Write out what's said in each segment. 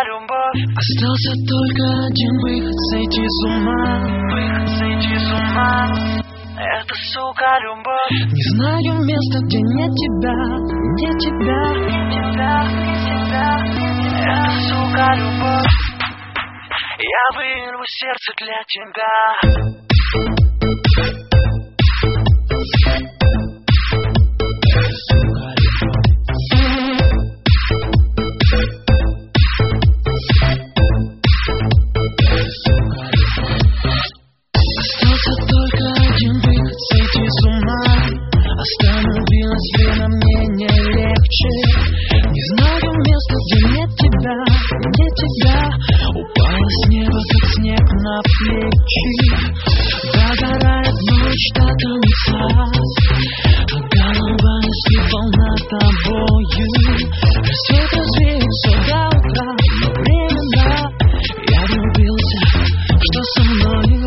любовь. Остался только один выход — сойти с ума. Это, сука, любовь. Не знаю места, где нет тебя, нет тебя. Это, сука, любовь. Я вырву сердце для тебя. Остался только один выход — сойти с ума. Остановилось время, мне не легче. Не знаю места, где нет тебя, нет тебя. Упала с неба, как снег на плечи. Догорает ночь до конца, а голова слепла над тобою. Рассвет развеет все до утра, но временно я влюбился. Что со мною?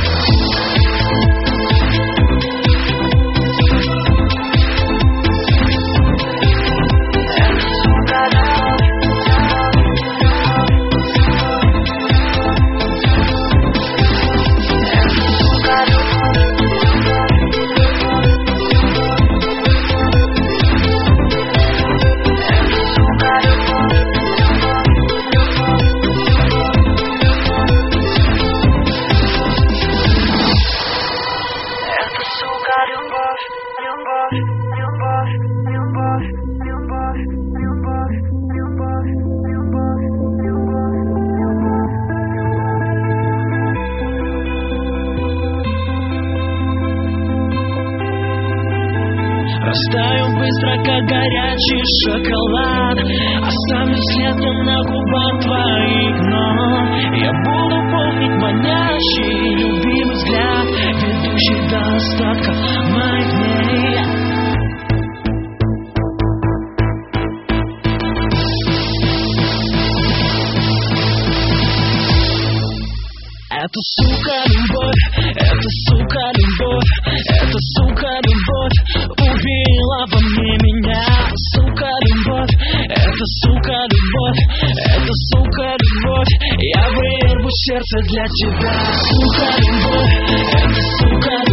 Растаю быстро, как горячий шоколад. Оставлю след на губах твоих, но я буду помнить манящий любимый взгляд, ведущий до остатка моих дней. Это, сука, любовь, это, сука, любовь, это, сука, любовь убила во мне меня. Сука, любовь, это, сука, любовь, это, сука, любовь. Я вырву сердце для тебя. Сука, любовь, это, сука, любовь.